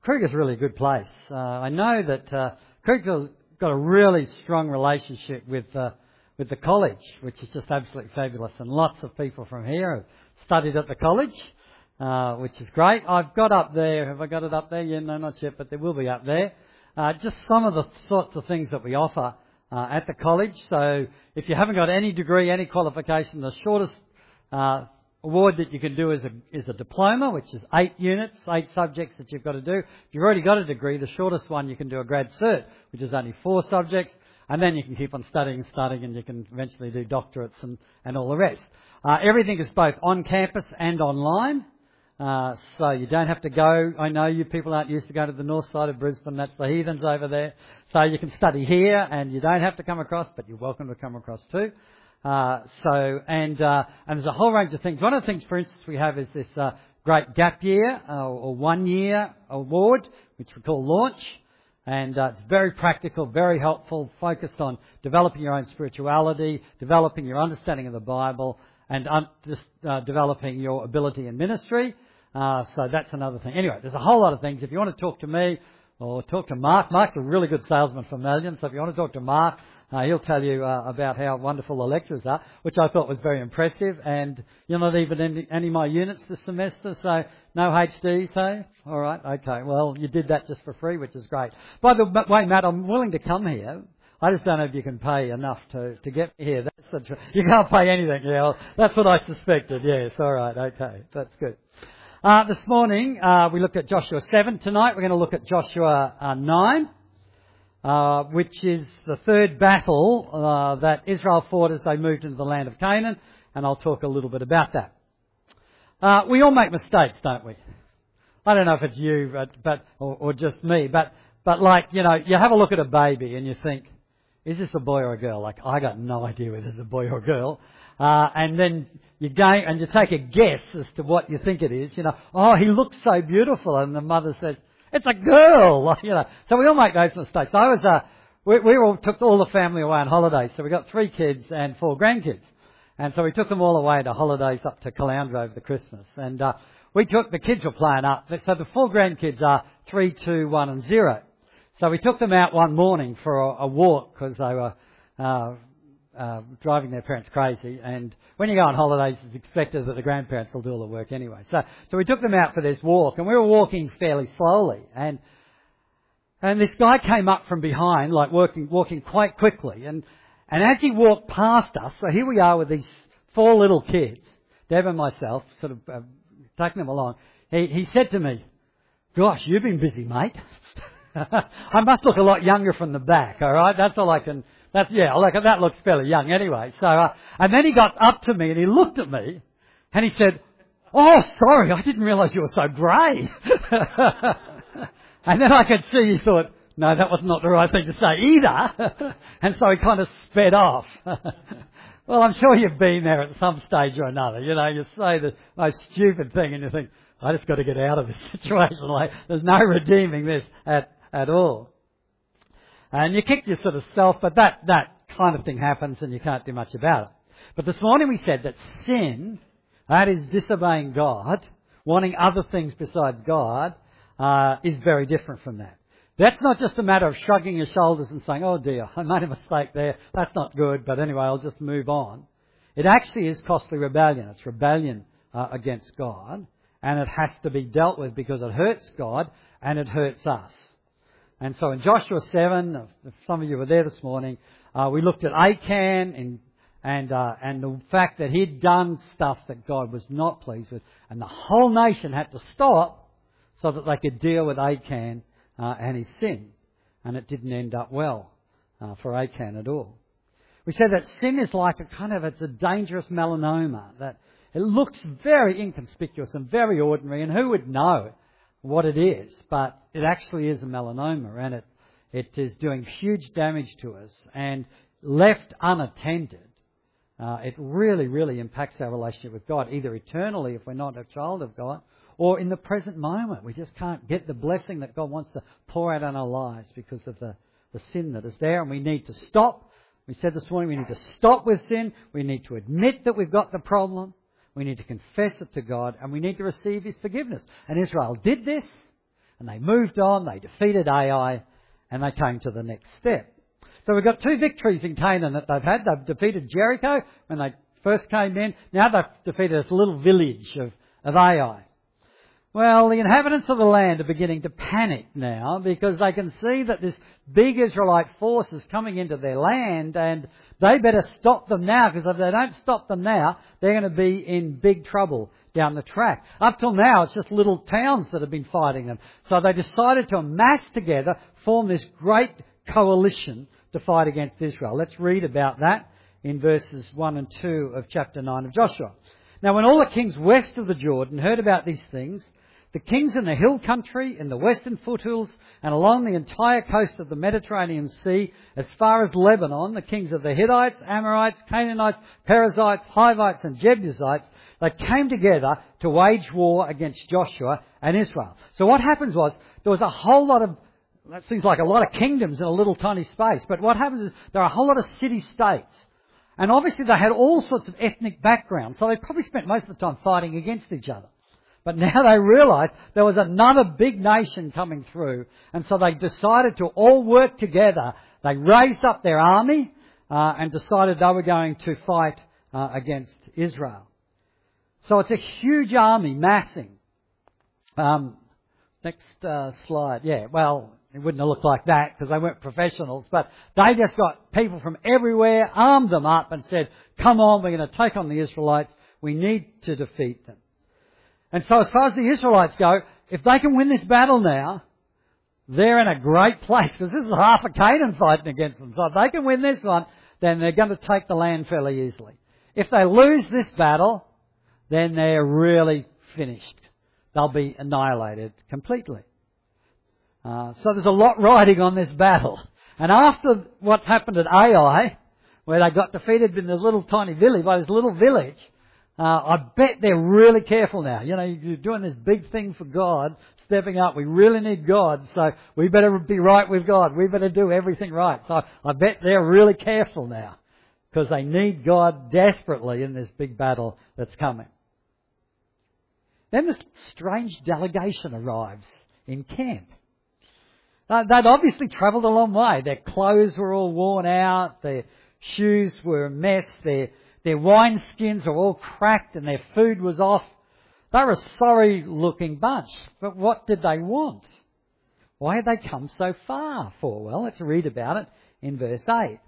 Kruger's really a good place. I know that Kruger's got a really strong relationship with the college, which is just absolutely fabulous. And lots of people from here have studied at the college, which is great. I've got up there, have I got it up there? Yeah, no, not yet, but there will be up there. Just some of the sorts of things that we offer at the college. So if you haven't got any degree, any qualification, the shortest award that you can do is a diploma, which is 8 units, 8 subjects that you've got to do. If you've already got a degree, the shortest one you can do a grad cert, which is only 4 subjects, and then you can keep on studying, and you can eventually do doctorates and all the rest. Everything is both on campus and online, so you don't have to go. I know you people aren't used to going to the north side of Brisbane, that's the heathens over there. So you can study here, and you don't have to come across, but you're welcome to come across too. And there's a whole range of things. One of the things, for instance, we have is this great gap year or 1 year award, which we call Launch. And it's very practical, very helpful, focused on developing your own spirituality, developing your understanding of the Bible, and developing your ability in ministry. So that's another thing. Anyway, there's a whole lot of things. If you want to talk to me or talk to Mark, Mark's a really good salesman for Malian, so if you want to talk to Mark, he'll tell you about how wonderful the lectures are, which I thought was very impressive. And you're not even in any of my units this semester, so no HD, so? All right, okay. Well, you did that just for free, which is great. By the way, Matt, I'm willing to come here. I just don't know if you can pay enough to get here. That's the truth. You can't pay anything, yeah. Well, that's what I suspected, yes. All right, okay. That's good. This morning, we looked at Joshua 7. Tonight, we're going to look at Joshua 9. Which is the third battle that Israel fought as they moved into the land of Canaan, and I'll talk a little bit about that. We all make mistakes, don't we? I don't know if it's you, or just me, but like, you know, you have a look at a baby and you think, is this a boy or a girl? Like, I got no idea whether it's a boy or a girl. And then you go and you take a guess as to what you think it is. You know, oh, he looks so beautiful, and the mother says, it's a girl, you know. So we all make those mistakes. We all took all the family away on holidays. So we got 3 kids and 4 grandkids. And so we took them all away to holidays up to Caloundra over the Christmas. And the kids were playing up. So the 4 grandkids are 3, 2, 1 and 0. So we took them out one morning for a walk because they were driving their parents crazy. And when you go on holidays, it's expected that the grandparents will do all the work anyway. So we took them out for this walk, and we were walking fairly slowly. And this guy came up from behind, like walking quite quickly. And as he walked past us, so here we are with these 4 little kids, Deb and myself, sort of taking them along. He said to me, "Gosh, you've been busy, mate." I must look a lot younger from the back, all right? That's all I can... that looks fairly young anyway. So, and then he got up to me and he looked at me and he said, "Oh, sorry, I didn't realise you were so grey." And then I could see he thought, no, that was not the right thing to say either. And so he kind of sped off. Well, I'm sure you've been there at some stage or another. You know, you say the most stupid thing and you think, I just got to get out of this situation. Like, there's no redeeming this at all. And you kick your sort of self, but that kind of thing happens and you can't do much about it. But this morning we said that sin, that is disobeying God, wanting other things besides God, is very different from that. That's not just a matter of shrugging your shoulders and saying, oh dear, I made a mistake there, that's not good, but anyway, I'll just move on. It actually is costly rebellion. It's rebellion against God, and it has to be dealt with because it hurts God and it hurts us. And so in Joshua 7, if some of you were there this morning, we looked at Achan and the fact that he'd done stuff that God was not pleased with, and the whole nation had to stop so that they could deal with Achan and his sin. And it didn't end up well for Achan at all. We said that sin is like it's a dangerous melanoma, that it looks very inconspicuous and very ordinary, and who would know what it is? But it actually is a melanoma, and it is doing huge damage to us, and left unattended, it really, really impacts our relationship with God, either eternally if we're not a child of God, or in the present moment. We just can't get the blessing that God wants to pour out on our lives because of the sin that is there, and we need to stop. We said this morning we need to stop with sin. We need to admit that we've got the problem. We need to confess it to God, and we need to receive His forgiveness. And Israel did this, And they moved on, they defeated Ai, and they came to the next step. So we've got 2 victories in Canaan that they've had. They've defeated Jericho when they first came in. Now they've defeated this little village of Ai. Well, the inhabitants of the land are beginning to panic now because they can see that this big Israelite force is coming into their land, and they better stop them now, because if they don't stop them now, they're going to be in big trouble down the track. Up till now, it's just little towns that have been fighting them. So they decided to amass together, form this great coalition to fight against Israel. Let's read about that in verses 1 and 2 of chapter 9 of Joshua. Now, when all the kings west of the Jordan heard about these things, the kings in the hill country, in the western foothills, and along the entire coast of the Mediterranean Sea, as far as Lebanon, the kings of the Hittites, Amorites, Canaanites, Perizzites, Hivites, and Jebusites, they came together to wage war against Joshua and Israel. So what happens was, there was a whole lot of, that seems like a lot of kingdoms in a little tiny space, but what happens is there are a whole lot of city-states. And obviously they had all sorts of ethnic backgrounds, so they probably spent most of the time fighting against each other. But now they realised there was another big nation coming through, and so they decided to all work together. They raised up their army and decided they were going to fight against Israel. So it's a huge army massing. Next slide. Yeah, well, it wouldn't have looked like that because they weren't professionals, but they just got people from everywhere, armed them up and said, come on, we're going to take on the Israelites. We need to defeat them. And so as far as the Israelites go, if they can win this battle now, they're in a great place, because this is half of Canaan fighting against them. So if they can win this one, then they're going to take the land fairly easily. If they lose this battle, then they're really finished. They'll be annihilated completely. So there's a lot riding on this battle. And after what happened at Ai, where they got defeated in this little tiny village, by this little village, I bet they're really careful now. You know, you're doing this big thing for God, stepping up. We really need God, so we better be right with God. We better do everything right. So I bet they're really careful now, because they need God desperately in this big battle that's coming. Then this strange delegation arrives in camp. They'd obviously travelled a long way. Their clothes were all worn out, their shoes were a mess, their wineskins are all cracked and their food was off. They were a sorry-looking bunch. But what did they want? Why had they come so far for? Well, let's read about it in verse 8.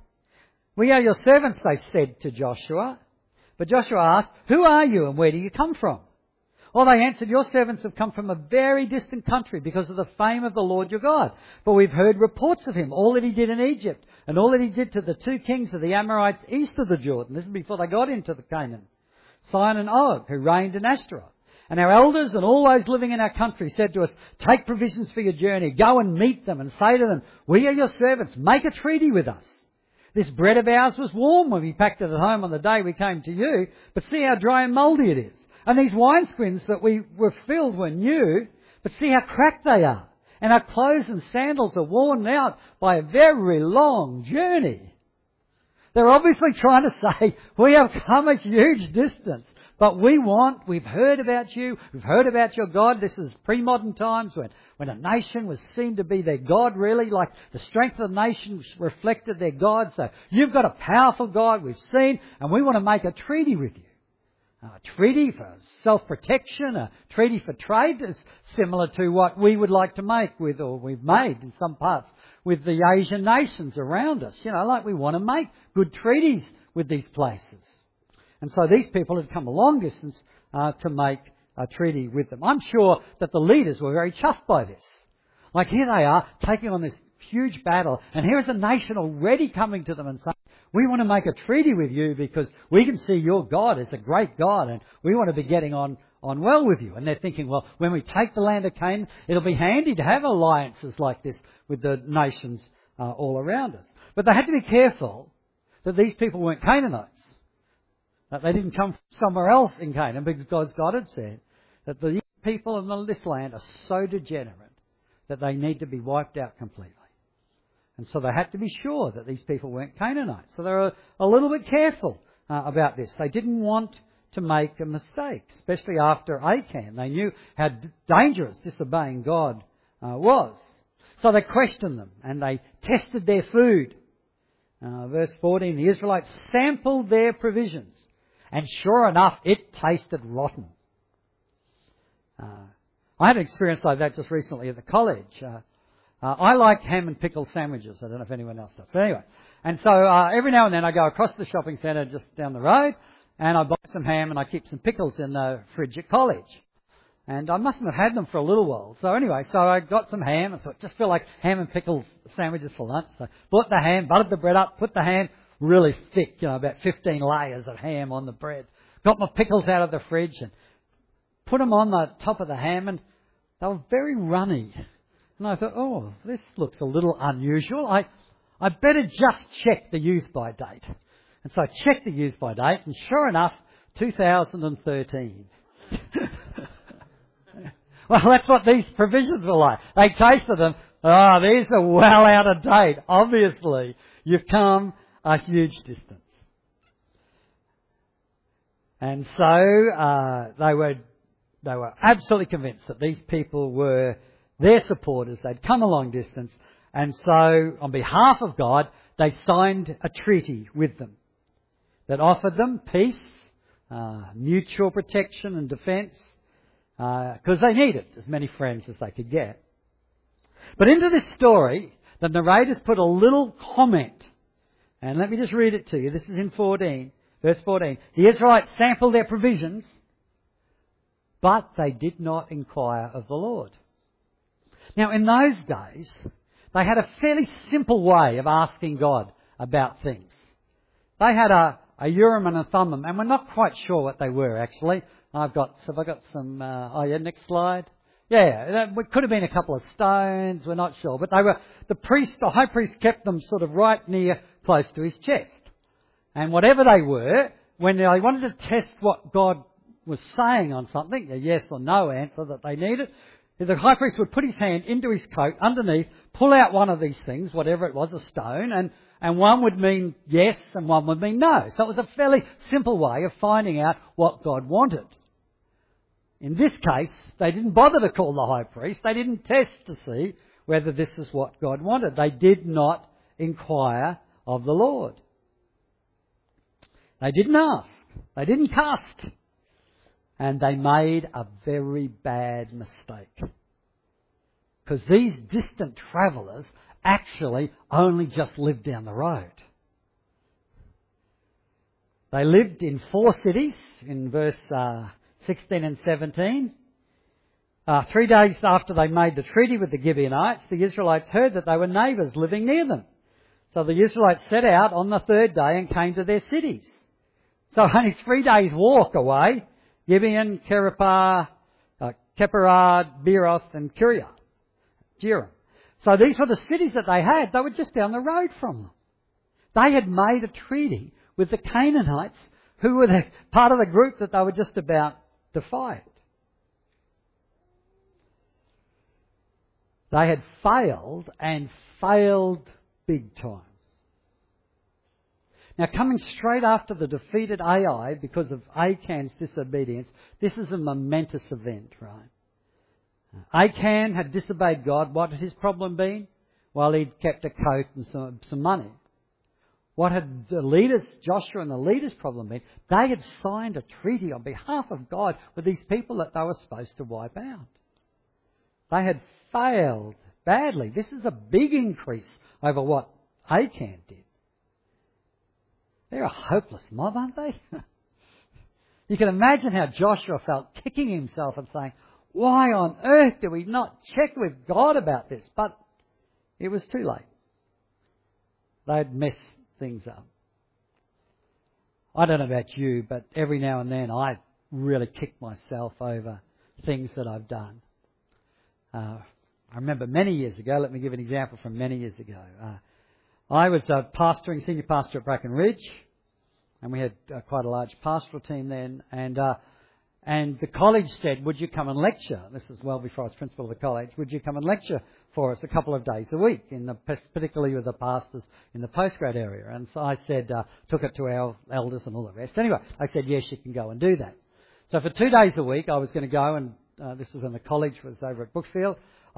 We are your servants, they said to Joshua. But Joshua asked, who are you and where do you come from? Well, they answered, your servants have come from a very distant country because of the fame of the Lord your God. For we've heard reports of him, all that he did in Egypt, and all that he did to the 2 kings of the Amorites east of the Jordan. This is before they got into the Canaan. Sihon and Og, who reigned in Ashtaroth. And our elders and all those living in our country said to us, take provisions for your journey, go and meet them and say to them, we are your servants, make a treaty with us. This bread of ours was warm when we packed it at home on the day we came to you, but see how dry and mouldy it is. And these wineskins that we were filled were new, but see how cracked they are. And our clothes and sandals are worn out by a very long journey. They're obviously trying to say, we have come a huge distance, but we've heard about you, we've heard about your God. This is pre-modern times when a nation was seen to be their God, really, like the strength of the nation reflected their God. So you've got a powerful God we've seen, and we want to make a treaty with you. A treaty for self-protection, a treaty for trade is similar to what we would like to make with, or we've made in some parts, with the Asian nations around us. You know, like we want to make good treaties with these places. And so these people had come a long distance to make a treaty with them. I'm sure that the leaders were very chuffed by this. Like here they are, taking on this huge battle, and here is a nation already coming to them and saying, we want to make a treaty with you because we can see your God is a great God and we want to be getting on well with you. And they're thinking, well, when we take the land of Canaan, it'll be handy to have alliances like this with the nations all around us. But they had to be careful that these people weren't Canaanites, that they didn't come from somewhere else in Canaan, because God had said that the people of this land are so degenerate that they need to be wiped out completely. And so they had to be sure that these people weren't Canaanites. So they were a little bit careful about this. They didn't want to make a mistake, especially after Achan. They knew how dangerous disobeying God was. So they questioned them and they tested their food. Verse 14, the Israelites sampled their provisions, and sure enough, it tasted rotten. I had an experience like that just recently at the college. I like ham and pickle sandwiches. I don't know if anyone else does. But anyway. And so every now and then I go across the shopping centre just down the road and I buy some ham and I keep some pickles in the fridge at college. And I mustn't have had them for a little while. So anyway, so I got some ham. I thought, just feel like ham and pickle sandwiches for lunch. So bought the ham, buttered the bread up, put the ham really thick, about 15 layers of ham on the bread. Got my pickles out of the fridge and put them on the top of the ham, and they were very runny. And I thought, oh, this looks a little unusual. I better just check the use-by date. And so I checked the use-by date, and sure enough, 2013. Well, that's what these provisions were like. They tasted them. Oh, these are well out of date. Obviously, you've come a huge distance. And so they were absolutely convinced that these people were their supporters. They'd come a long distance. And so, on behalf of God, they signed a treaty with them that offered them peace, mutual protection and defence, because they needed as many friends as they could get. But into this story, the narrators put a little comment. And let me just read it to you. This is in verse 14. The Israelites sampled their provisions, but they did not inquire of the Lord. Now, in those days, they had a fairly simple way of asking God about things. They had a Urim and a Thummim, and we're not quite sure what they were actually. Have I got some, next slide. Yeah, it could have been a couple of stones, we're not sure. But the high priest kept them sort of right near, close to his chest. And whatever they were, when they wanted to test what God was saying on something, a yes or no answer that they needed, the high priest would put his hand into his coat, underneath, pull out one of these things, whatever it was, a stone, and one would mean yes and one would mean no. So it was a fairly simple way of finding out what God wanted. In this case, they didn't bother to call the high priest. They didn't test to see whether this is what God wanted. They did not inquire of the Lord. They didn't ask. They didn't cast. And they made a very bad mistake. Because these distant travellers actually only just lived down the road. They lived in 4 cities in verse 16 and 17. 3 days after they made the treaty with the Gibeonites, the Israelites heard that they were neighbours living near them. So the Israelites set out on the 3rd day and came to their cities. So only 3 days' walk away, Gibeon, Kephirah, Beeroth and Jearim. So these were the cities that they had. They were just down the road from them. They had made a treaty with the Canaanites, who were the part of the group that they were just about to fight. They had failed, and failed big time. Now, coming straight after the defeated Ai because of Achan's disobedience, this is a momentous event, right? Achan had disobeyed God. What had his problem been? Well, he'd kept a coat and some money. What had the leaders, Joshua and the leaders' problem been? They had signed a treaty on behalf of God with these people that they were supposed to wipe out. They had failed badly. This is a big increase over what Achan did. They're a hopeless mob, aren't they? You can imagine how Joshua felt, kicking himself and saying, why on earth did we not check with God about this? But it was too late. They'd messed things up. I don't know about you, but every now and then I really kick myself over things that I've done. I remember many years ago, let me give an example from many years ago. I was senior pastor at Bracken Ridge, and we had quite a large pastoral team then, and the college said, would you come and lecture? This is well before I was principal of the college. Would you come and lecture for us a couple of days a week, particularly with the pastors in the postgrad area? And so I said, took it to our elders and all the rest. Anyway, I said, yes, you can go and do that. So for 2 days a week, I was going to go, and this was when the college was over at Brookfield.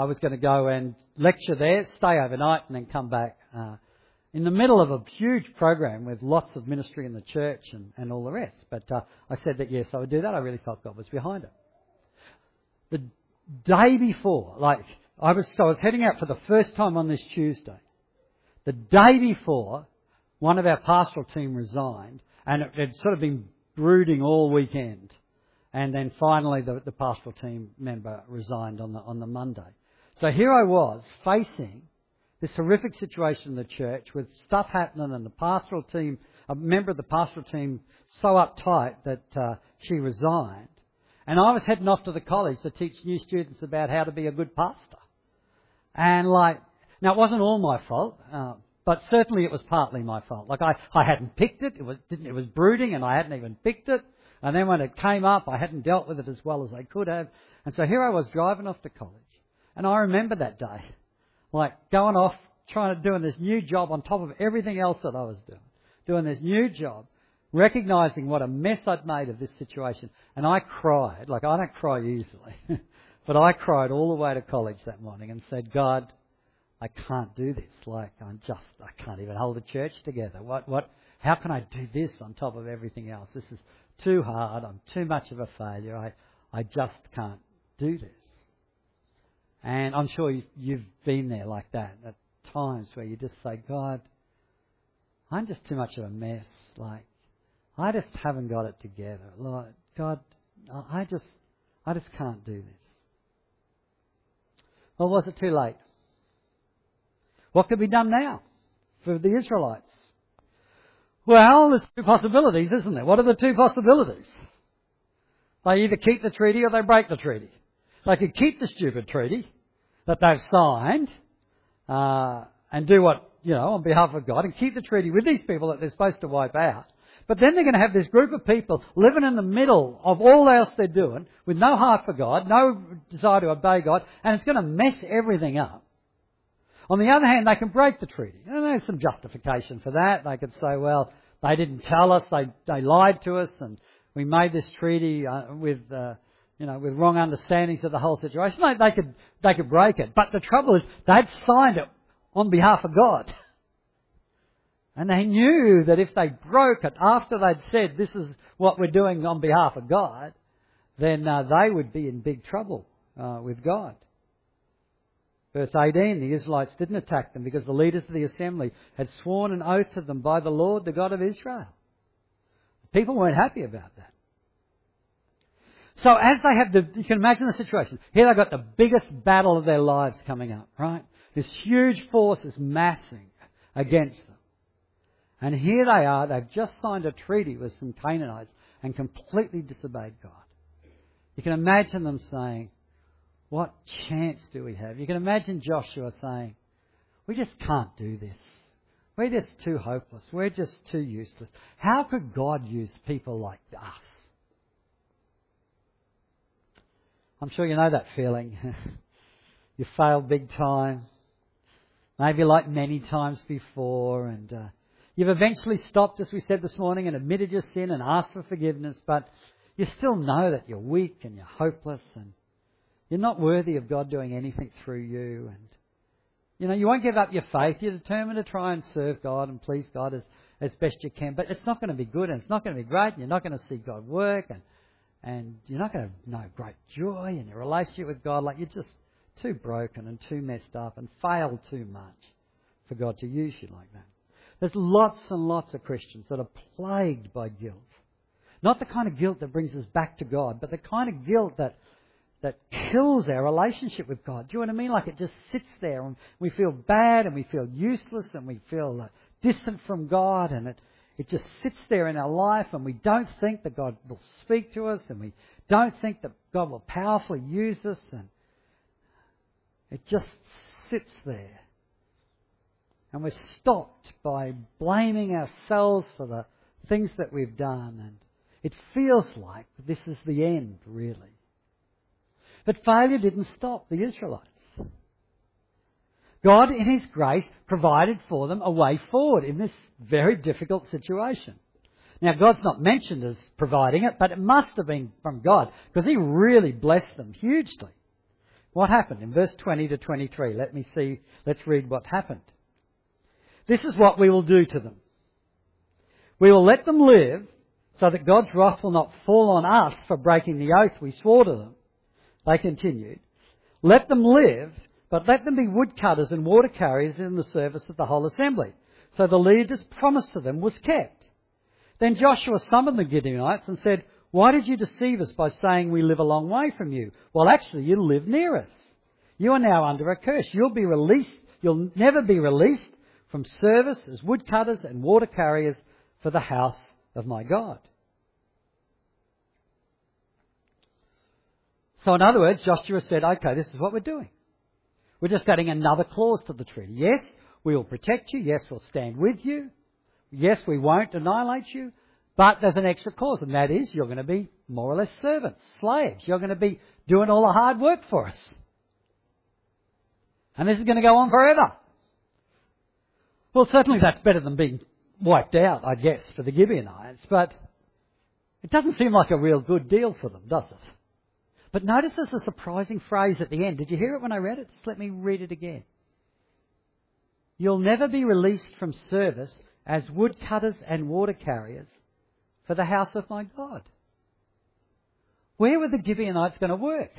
I was going to go and lecture there, stay overnight, and then come back in the middle of a huge program with lots of ministry in the church and all the rest. But I said that yes, I would do that. I really felt God was behind it. The day before, I was heading out for the first time on this Tuesday. The day before, one of our pastoral team resigned, and it had sort of been brooding all weekend. And then finally the pastoral team member resigned on the Monday. So here I was facing this horrific situation in the church with stuff happening and the pastoral team, a member of the pastoral team so uptight that she resigned. And I was heading off to the college to teach new students about how to be a good pastor. And now it wasn't all my fault, but certainly it was partly my fault. I hadn't picked it. It was brooding and I hadn't even picked it. And then when it came up, I hadn't dealt with it as well as I could have. And so here I was driving off to college. And I remember that day, going off, doing this new job on top of everything else that I was doing this new job, recognising what a mess I'd made of this situation. And I cried. I don't cry easily, but I cried all the way to college that morning and said, God, I can't do this. I can't even hold the church together. How can I do this on top of everything else? This is too hard. I'm too much of a failure. I just can't do this. And I'm sure you've been there like that at times where you just say, God, I'm just too much of a mess. I just haven't got it together. God, I just can't do this. Well, was it too late? What could be done now for the Israelites? Well, there's two possibilities, isn't there? What are the two possibilities? They either keep the treaty or they break the treaty. They could keep the stupid treaty that they've signed and do on behalf of God and keep the treaty with these people that they're supposed to wipe out. But then they're going to have this group of people living in the middle of all else they're doing with no heart for God, no desire to obey God, and it's going to mess everything up. On the other hand, they can break the treaty. And there's some justification for that. They could say, well, they didn't tell us, they lied to us, and we made this treaty with wrong understandings of the whole situation. They could break it. But the trouble is, they'd signed it on behalf of God. And they knew that if they broke it after they'd said, this is what we're doing on behalf of God, then they would be in big trouble with God. Verse 18, the Israelites didn't attack them because the leaders of the assembly had sworn an oath to them by the Lord, the God of Israel. People weren't happy about that. So as they have you can imagine the situation. Here they've got the biggest battle of their lives coming up, right? This huge force is massing against them. And here they are, they've just signed a treaty with some Canaanites and completely disobeyed God. You can imagine them saying, what chance do we have? You can imagine Joshua saying, we just can't do this. We're just too hopeless. We're just too useless. How could God use people like us? I'm sure you know that feeling. You failed big time. Maybe like many times before. And you've eventually stopped, as we said this morning, and admitted your sin and asked for forgiveness. But you still know that you're weak and you're hopeless and you're not worthy of God doing anything through you. And, you won't give up your faith. You're determined to try and serve God and please God as best you can. But it's not going to be good and it's not going to be great. And you're not going to see God work. And you're not going to know great joy in your relationship with God. You're just too broken and too messed up and failed too much for God to use you like that. There's lots and lots of Christians that are plagued by guilt. Not the kind of guilt that brings us back to God, but the kind of guilt that kills our relationship with God. Do you know what I mean? It just sits there and we feel bad and we feel useless and we feel distant from God, and it just sits there in our life, and we don't think that God will speak to us, and we don't think that God will powerfully use us, and it just sits there. And we're stopped by blaming ourselves for the things that we've done, and it feels like this is the end, really. But failure didn't stop the Israelites. God, in His grace, provided for them a way forward in this very difficult situation. Now, God's not mentioned as providing it, but it must have been from God, because He really blessed them hugely. What happened? In verse 20 to 23, let's read what happened. This is what we will do to them. We will let them live so that God's wrath will not fall on us for breaking the oath we swore to them. They continued, let them live, but let them be woodcutters and water carriers in the service of the whole assembly. So the leader's promise to them was kept. Then Joshua summoned the Gibeonites and said, why did you deceive us by saying we live a long way from you? Well, actually, you live near us. You are now under a curse. You'll never be released from service as woodcutters and water carriers for the house of my God. So in other words, Joshua said, okay, this is what we're doing. We're just adding another clause to the treaty. Yes, we will protect you. Yes, we'll stand with you. Yes, we won't annihilate you. But there's an extra clause, and that is you're going to be more or less servants, slaves. You're going to be doing all the hard work for us. And this is going to go on forever. Well, certainly that's better than being wiped out, I guess, for the Gibeonites, but it doesn't seem like a real good deal for them, does it? But notice there's a surprising phrase at the end. Did you hear it when I read it? Just let me read it again. You'll never be released from service as woodcutters and water carriers for the house of my God. Where were the Gibeonites going to work?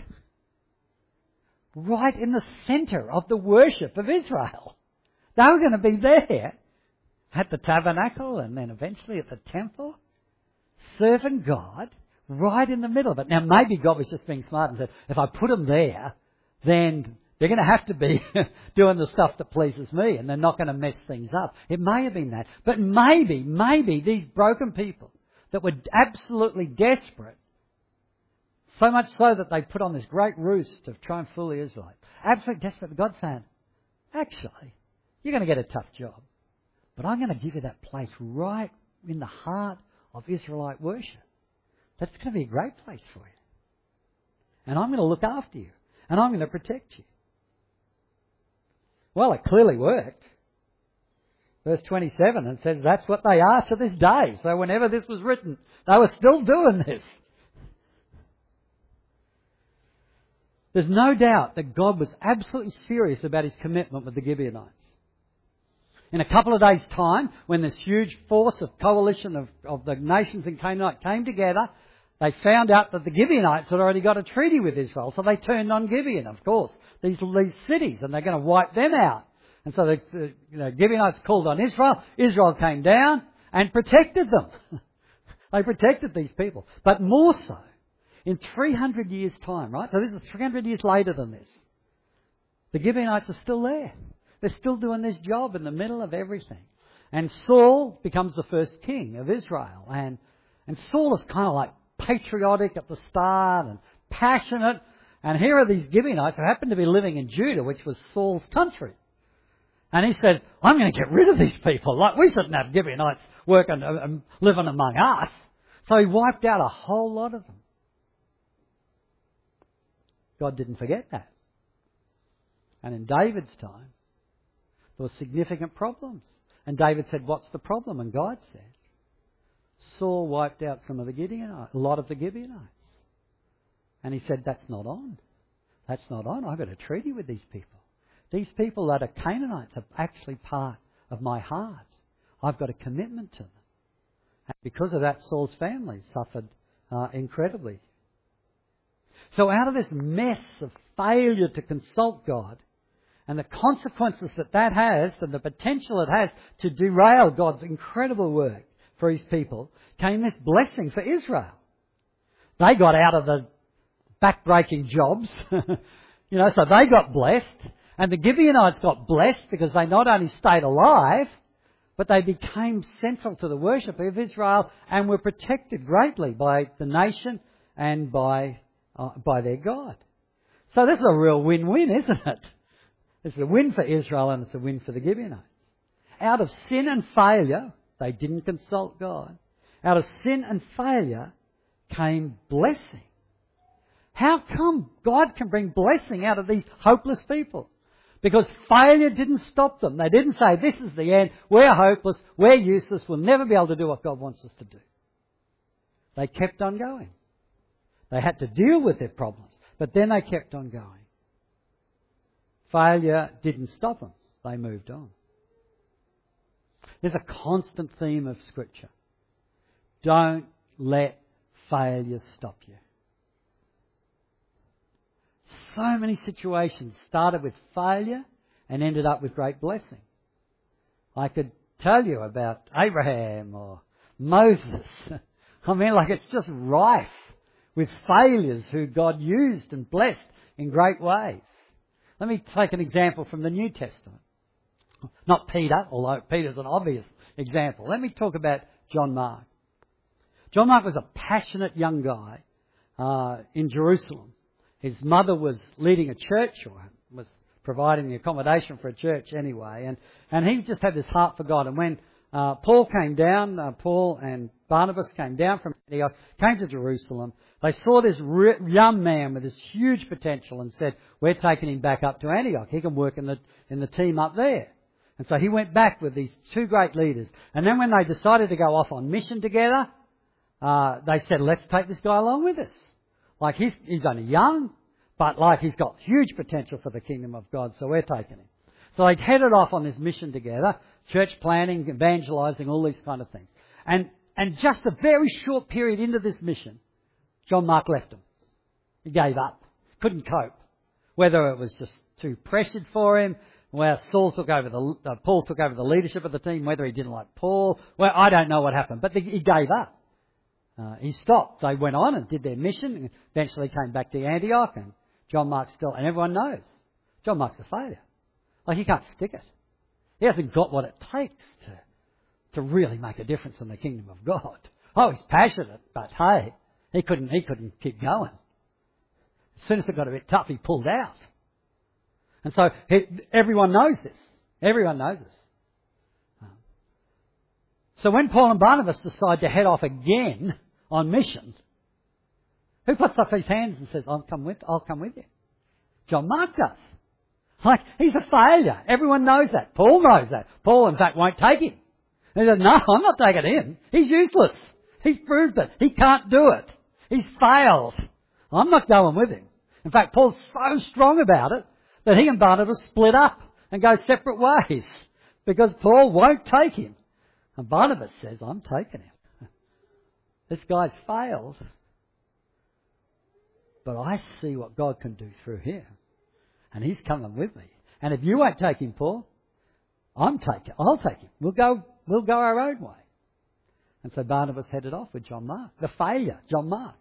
Right in the centre of the worship of Israel. They were going to be there at the tabernacle and then eventually at the temple, serving God right in the middle of it. Now maybe God was just being smart and said, if I put them there, then they're going to have to be doing the stuff that pleases me and they're not going to mess things up. It may have been that. But maybe these broken people that were absolutely desperate, so much so that they put on this great ruse to try and fool the Israelites. Absolutely desperate. God's saying, actually, you're going to get a tough job. But I'm going to give you that place right in the heart of Israelite worship. That's going to be a great place for you. And I'm going to look after you. And I'm going to protect you. Well, it clearly worked. Verse 27, and says that's what they are to this day. So whenever this was written, they were still doing this. There's no doubt that God was absolutely serious about his commitment with the Gibeonites. In a couple of days' time, when this huge force of coalition of the nations in Canaanite came together, they found out that the Gibeonites had already got a treaty with Israel. So they turned on Gibeon, of course, these cities, and they're going to wipe them out. And so the Gibeonites called on Israel. Israel came down and protected them. They protected these people. But more so, in 300 years' time, right? So this is 300 years later than this. The Gibeonites are still there. They're still doing this job in the middle of everything. And Saul becomes the first king of Israel. And Saul is kind of like patriotic at the start and passionate. And here are these Gibeonites who happen to be living in Judah, which was Saul's country. And he said, I'm going to get rid of these people. Like, we shouldn't have Gibeonites working, living among us. So he wiped out a whole lot of them. God didn't forget that. And in David's time, there were significant problems. And David said, what's the problem? And God said, Saul wiped out some of the Gibeonites, a lot of the Gibeonites. And he said, that's not on. That's not on. I've got a treaty with these people. These people that are Canaanites are actually part of my heart. I've got a commitment to them. And because of that, Saul's family suffered incredibly. So out of this mess of failure to consult God and the consequences that has and the potential it has to derail God's incredible work for his people, came this blessing for Israel. They got out of the back-breaking jobs, so they got blessed. And the Gibeonites got blessed because they not only stayed alive, but they became central to the worship of Israel and were protected greatly by the nation and by their God. So this is a real win-win, isn't it? It's a win for Israel and it's a win for the Gibeonites. Out of sin and failure, they didn't consult God. Out of sin and failure came blessing. How come God can bring blessing out of these hopeless people? Because failure didn't stop them. They didn't say, this is the end, we're hopeless, we're useless, we'll never be able to do what God wants us to do. They kept on going. They had to deal with their problems, but then they kept on going. failure didn't stop them. They moved on. There's a constant theme of Scripture. Don't let failure stop you. So many situations started with failure and ended up with great blessing. I could tell you about Abraham or Moses. I mean, it's just rife with failures who God used and blessed in great ways. Let me take an example from the New Testament. Not Peter, although Peter's an obvious example. Let me talk about John Mark. John Mark was a passionate young guy in Jerusalem. His mother was leading a church, or was providing the accommodation for a church anyway, and he just had this heart for God. And when Paul and Barnabas came down from Antioch, came to Jerusalem, they saw this young man with this huge potential and said, we're taking him back up to Antioch. He can work in the team up there. And so he went back with these two great leaders. And then when they decided to go off on mission together, they said, let's take this guy along with us. He's only young, but he's got huge potential for the kingdom of God, so we're taking him. So they headed off on this mission together, church planning, evangelising, all these kind of things. And just a very short period into this mission, John Mark left them. He gave up. Couldn't cope. Whether it was just too pressured for him, where Paul took over the leadership of the team, whether he didn't like Paul, well, I don't know what happened, but he gave up. He stopped. They went on and did their mission and eventually came back to Antioch, and John Mark and everyone knows, John Mark's a failure. He can't stick it. He hasn't got what it takes to really make a difference in the kingdom of God. Oh, he's passionate, but hey, he couldn't keep going. As soon as it got a bit tough, he pulled out. And so everyone knows this. Everyone knows this. So when Paul and Barnabas decide to head off again on mission, who puts up his hands and says, I'll come with you? John Mark does. He's a failure. Everyone knows that. Paul knows that. Paul, in fact, won't take him. He says, no, I'm not taking him. He's useless. He's proved it. He can't do it. He's failed. I'm not going with him. In fact, Paul's so strong about it that he and Barnabas split up and go separate ways because Paul won't take him. And Barnabas says, I'm taking him. This guy's failed, but I see what God can do through him. And he's coming with me. And if you won't take him, Paul, I'll take him. We'll go our own way. And so Barnabas headed off with John Mark, the failure, John Mark.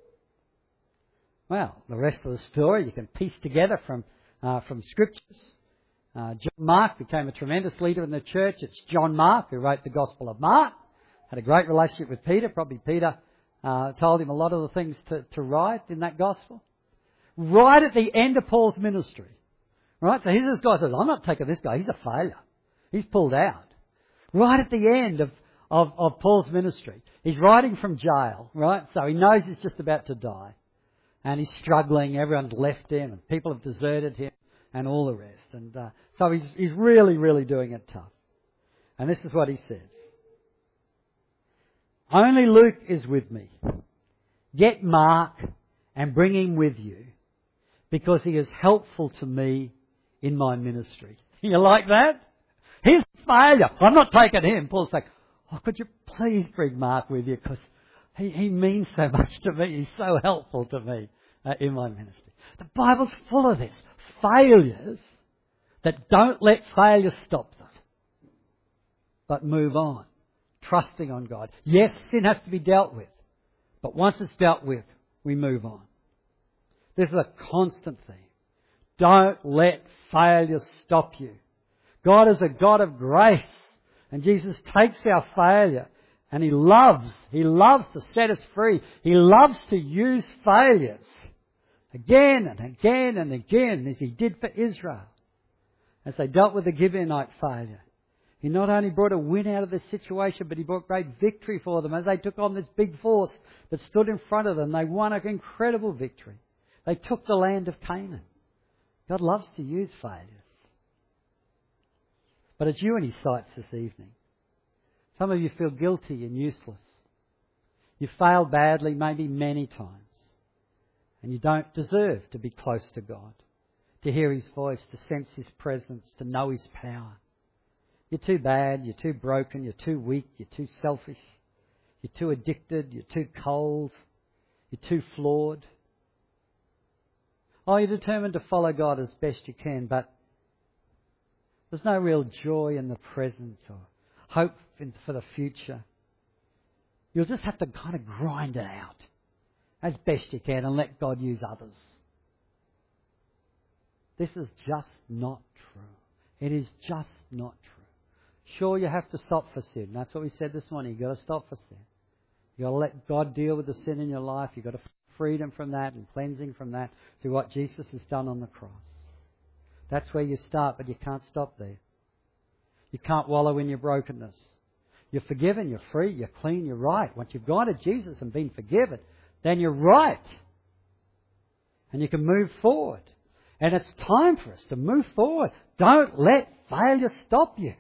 Well, the rest of the story you can piece together from Scriptures. John Mark became a tremendous leader in the church. It's John Mark who wrote the Gospel of Mark. Had a great relationship with Peter. Probably Peter told him a lot of the things to write in that Gospel. Right at the end of Paul's ministry. Right? So here's this guy says, I'm not taking this guy. He's a failure. He's pulled out. Right at the end of Paul's ministry. He's writing from jail. Right? So he knows he's just about to die. And he's struggling. Everyone's left him. And people have deserted him. And all the rest. And so he's really, really doing it tough. And this is what he says. Only Luke is with me. Get Mark and bring him with you, because he is helpful to me in my ministry. You like that? He's a failure. I'm not taking him. Paul's like, could you please bring Mark with you, because he means so much to me. He's so helpful to me in my ministry. The Bible's full of this. Failures that don't let failure stop them, but move on, trusting on God. Yes, sin has to be dealt with, but once it's dealt with, we move on. This is a constant theme. Don't let failure stop you. God is a God of grace, and Jesus takes our failure and He loves to set us free. He loves to use failures again and again and again, as He did for Israel. As they dealt with the Gibeonite failure, He not only brought a win out of this situation, but He brought great victory for them. As they took on this big force that stood in front of them, they won an incredible victory. They took the land of Canaan. God loves to use failures. But it's you in His sights this evening. Some of you feel guilty and useless. You failed badly, maybe many times. And you don't deserve to be close to God. to hear His voice, to sense His presence, to know His power. You're too bad, you're too broken, you're too weak, you're too selfish, you're too addicted, you're too cold, you're too flawed. Oh, you're determined to follow God as best you can, but there's no real joy in the present or hope for the future. You'll just have to kind of grind it out as best you can and let God use others. This is just not true. It is just not true. Sure, you have to stop for sin. That's what we said this morning. You've got to stop for sin. You've got to let God deal with the sin in your life. You've got to freedom from that and cleansing from that through what Jesus has done on the cross. That's where you start, but you can't stop there. You can't wallow in your brokenness. You're forgiven, you're free, you're clean, you're right. Once you've gone to Jesus and been forgiven, then you're right. And you can move forward. And it's time for us to move forward. Don't let failure stop you.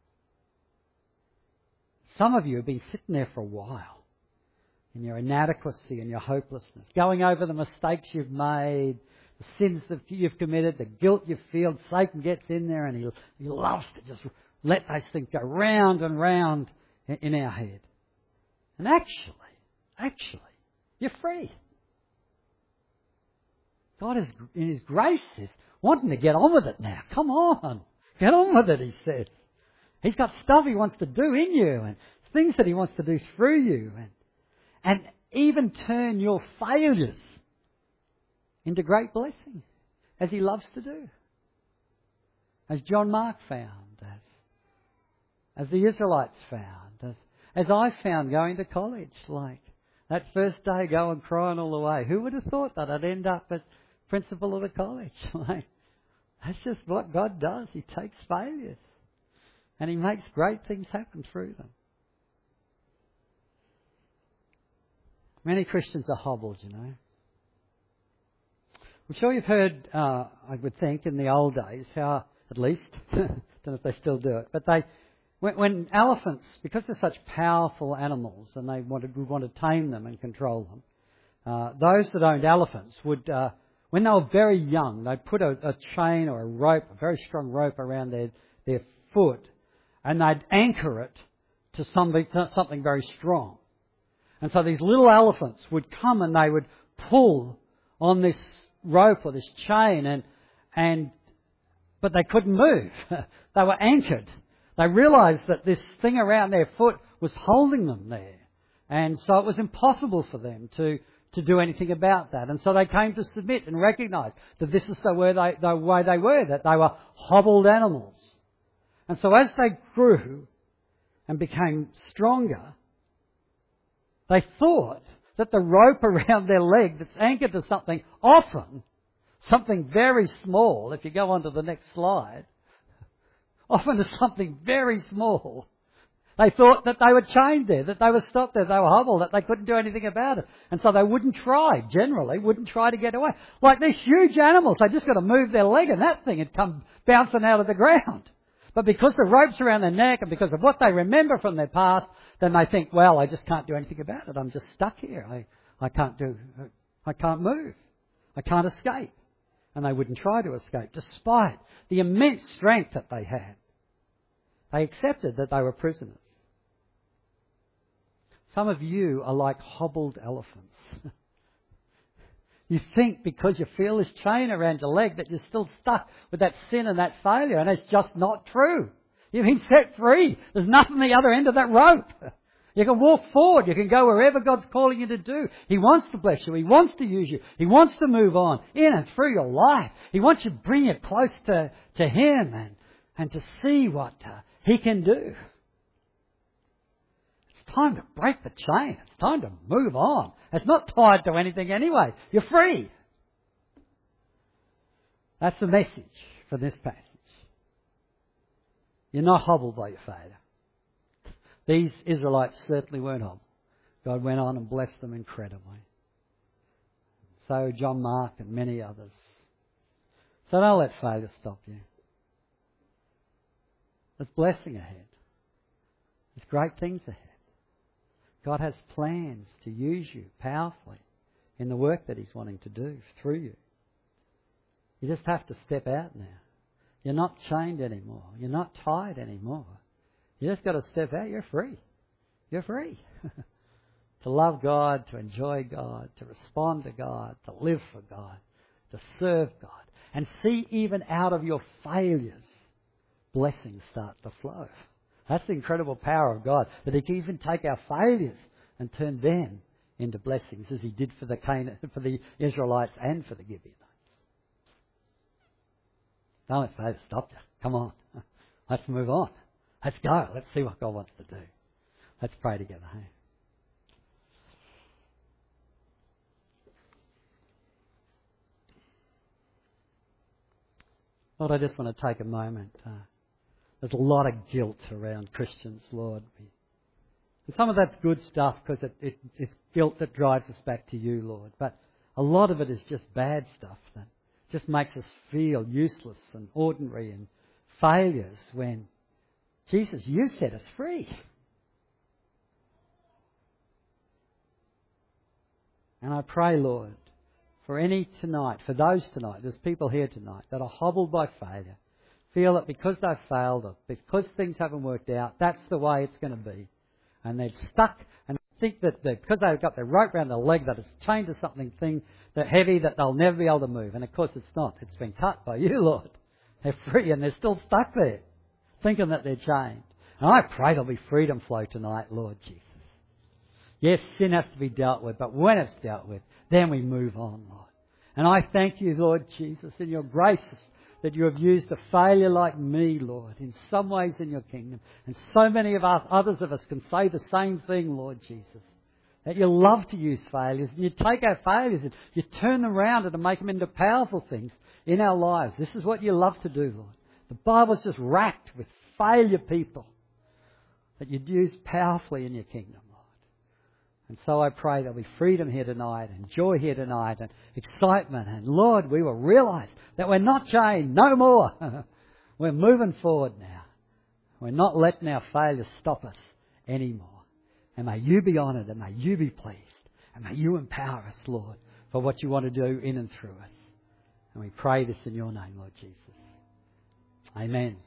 Some of you have been sitting there for a while in your inadequacy and your hopelessness, going over the mistakes you've made, the sins that you've committed, the guilt you feel. Satan gets in there and he loves to just let those things go round and round in our head. And actually, you're free. God is, in His grace, is wanting to get on with it now. Come on. Get on with it, He says. He's got stuff He wants to do in you and things that He wants to do through you and even turn your failures into great blessing, as He loves to do. As John Mark found, as the Israelites found, as I found going to college, like that first day going crying all the way. Who would have thought that I'd end up as principal of the college? Like, that's just what God does. He takes failures and He makes great things happen through them. Many Christians are hobbled, you know. I'm sure you've heard, I would think, in the old days, how, at least, don't know if they still do it, but when elephants, because they're such powerful animals and we want to tame them and control them, those that owned elephants would, when they were very young, they'd put a chain or a rope, a very strong rope around their foot, and they'd anchor it to something very strong. And so these little elephants would come and they would pull on this rope or this chain, but they couldn't move. They were anchored. They realised that this thing around their foot was holding them there. And so it was impossible for them to do anything about that. And so they came to submit and recognise that this is the way they were, that they were hobbled animals. And so as they grew and became stronger, they thought that the rope around their leg that's anchored to something, often something very small, if you go on to the next slide, often to something very small. They thought that they were chained there, that they were stopped there, they were hobbled, that they couldn't do anything about it. And so they wouldn't try to get away. Like these huge animals, they just got to move their leg and that thing had come bouncing out of the ground. But because the rope's around their neck and because of what they remember from their past, then they think, well, I just can't do anything about it. I'm just stuck here. I can't move. I can't escape. And they wouldn't try to escape, despite the immense strength that they had. They accepted that they were prisoners. Some of you are like hobbled elephants. You think because you feel this chain around your leg that you're still stuck with that sin and that failure, and it's just not true. You've been set free. There's nothing at the other end of that rope. You can walk forward. You can go wherever God's calling you to do. He wants to bless you. He wants to use you. He wants to move on in and through your life. He wants you to bring you close to Him and to see what He can do. It's time to break the chain. It's time to move on. It's not tied to anything anyway. You're free. That's the message for this passage. You're not hobbled by your failure. These Israelites certainly weren't hobbled. God went on and blessed them incredibly. So John Mark and many others. So don't let failure stop you. There's blessing ahead. There's great things ahead. God has plans to use you powerfully in the work that He's wanting to do through you. You just have to step out now. You're not chained anymore. You're not tied anymore. You just got to step out. You're free. You're free. To love God, to enjoy God, to respond to God, to live for God, to serve God. And see even out of your failures, blessings start to flow. That's the incredible power of God, that He can even take our failures and turn them into blessings, as He did for the Israelites and for the Gibeonites. Don't let failure stop you. Come on. Let's move on. Let's go. Let's see what God wants to do. Let's pray together. Hey? Lord, I just want to take a moment. There's a lot of guilt around Christians, Lord. And some of that's good stuff because it's guilt that drives us back to you, Lord. But a lot of it is just bad stuff that just makes us feel useless and ordinary and failures when, Jesus, you set us free. And I pray, Lord, for those tonight, there's people here tonight that are hobbled by failure, feel that because they've failed or because things haven't worked out, that's the way it's going to be. And they're stuck and think that because they've got their rope around their leg that it's chained to something that heavy that they'll never be able to move. And of course it's not. It's been cut by you, Lord. They're free and they're still stuck there, thinking that they're chained. And I pray there'll be freedom flow tonight, Lord Jesus. Yes, sin has to be dealt with, but when it's dealt with, then we move on, Lord. And I thank you, Lord Jesus, in your graces that you have used a failure like me, Lord, in some ways in your kingdom. And so many of us, others of us can say the same thing, Lord Jesus. That you love to use failures. And you take our failures and you turn them around and make them into powerful things in our lives. This is what you love to do, Lord. The Bible's just racked with failure people that you'd use powerfully in your kingdom. And so I pray there'll be freedom here tonight and joy here tonight and excitement. And Lord, we will realise that we're not chained no more. We're moving forward now. We're not letting our failures stop us anymore. And may you be honoured and may you be pleased. And may you empower us, Lord, for what you want to do in and through us. And we pray this in your name, Lord Jesus. Amen.